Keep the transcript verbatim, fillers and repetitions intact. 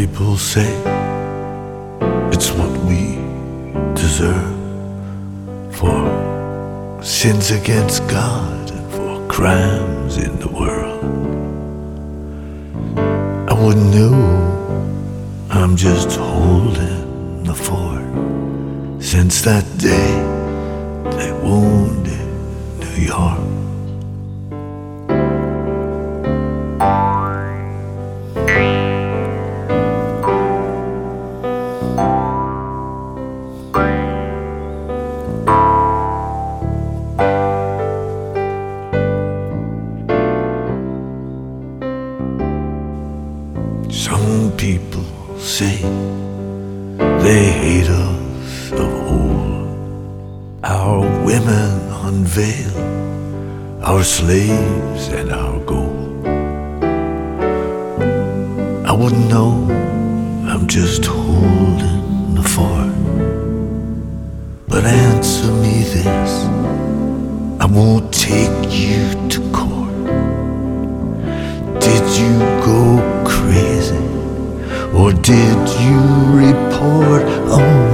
people say it's what we deserve for sins against God and for crimes in the world. I wouldn't know, I'm just holding the fort since that day they wounded New York. Some people say they hate us of old. Our women unveil our slaves and our gold. I wouldn't know, I'm just holding the fort. But answer me this, I won't take you to court. Did you go crazy, or did you report on